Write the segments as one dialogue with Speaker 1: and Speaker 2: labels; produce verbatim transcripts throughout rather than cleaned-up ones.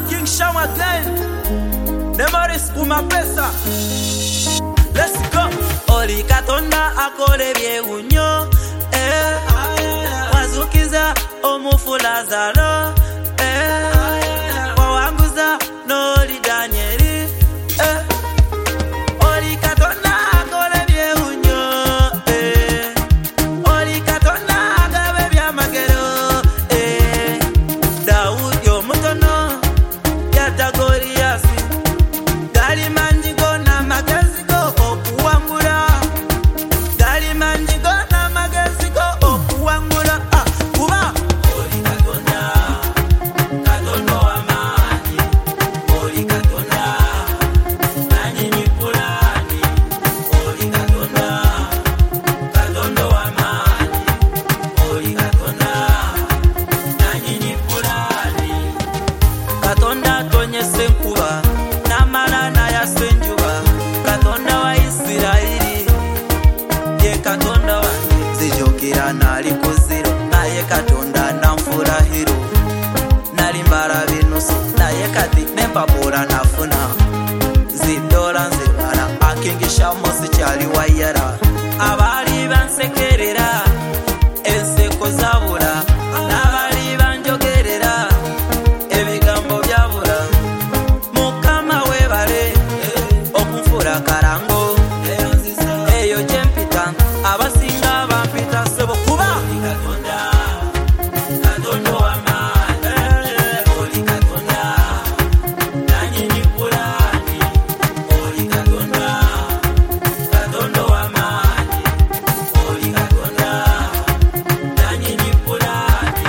Speaker 1: King Sham again. Memories kuma pesa. Let's go.
Speaker 2: Oli Katonda akole byewunyo, eh. Wazukiza omufulazalo, eh. Wawanguza noli Danieli, eh. Oli Katonda akole byewunyo, eh. Oli Katonda agabe byamagero, eh. Daudi omutono yata Goliath. Gali manjigo na magezi go okuwangula. Gali manjigo na magezi go okuwangula. Ah, kuba Oli Katonda, Katonda wa maji. Oli Katonda, nanyi ni pulani. Oli Katonda, Katonda wa maji. Oli Katonda, nanyi ni pulani. Katonda tonyese nkuba namala naya senjuba. Katonda wa Isiraeli ye Katonda wange. Zijokera nali kuziro naye Katonda namfurahiro. Nali mbala binusu naye kati nempapula nafuna. Zidola nzibala akingisha mosi kyali wayara. Abali bansekerera enseko zabula. N'abali banjogerera ebigambo byabula. Mukama webale okunfura karango. Eyo jempita abasinga bampita sebo kuba Oli Katonda, Katonda wa maji. Oli Katonda, nanyi ni pulani. Oli Katonda, Katonda wa maji. Oli Katonda, nanyi ni pulani.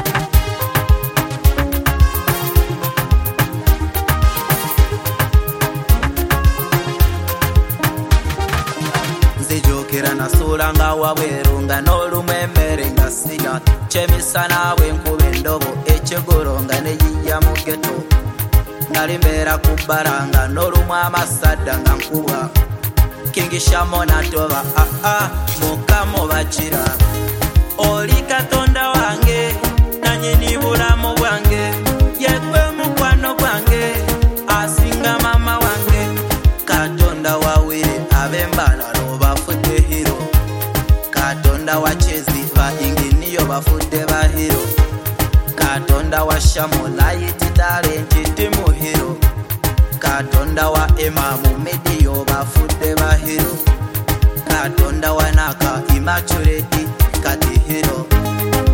Speaker 2: Nzijukira nasula nga wabweru nga n'olumwemere nga sina. Kyemisana bwenkuba endobo ekyegolo nga neyiya mu geto. Nali mbeera ku bbalanga n'olumwa amasadda nga nkuba. King Sham natoba ah ah Mukama obakira. Oli Katonda wange nanye ni bulamu bwange. Yegwe mukwano gwange asinga mama wange. Katonda wawire ab'embala bafudde hero. Katonda wa Chezi ba inginiyo bafudde ba hero. Katonda wa Shamu Light Talent timu hero. Katonda wa Imamu Mediyo bafudde ba hero. Katonda wa Naka Immaculate kati hero.